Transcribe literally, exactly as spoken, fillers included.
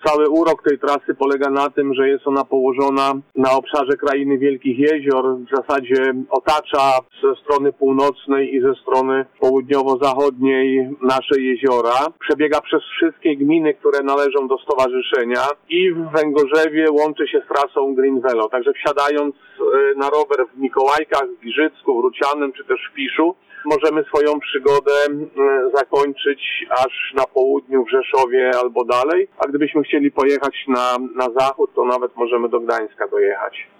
Cały urok tej trasy polega na tym, że jest ona położona na obszarze Krainy Wielkich Jezior. W zasadzie otacza ze strony północnej i ze strony południowo-zachodniej nasze jeziora. Przebiega przez wszystkie gminy, które należą do stowarzyszenia i w Węgorzewie łączy się z trasą Green Velo. Także wsiadając na rower w Mikołajkach, w Giżycku, w Rucianem czy też w Piszu, możemy swoją przygodę zakończyć aż na południu w Rzeszowie albo dalej, a gdybyśmy chcieli pojechać na, na zachód, to nawet możemy do Gdańska dojechać.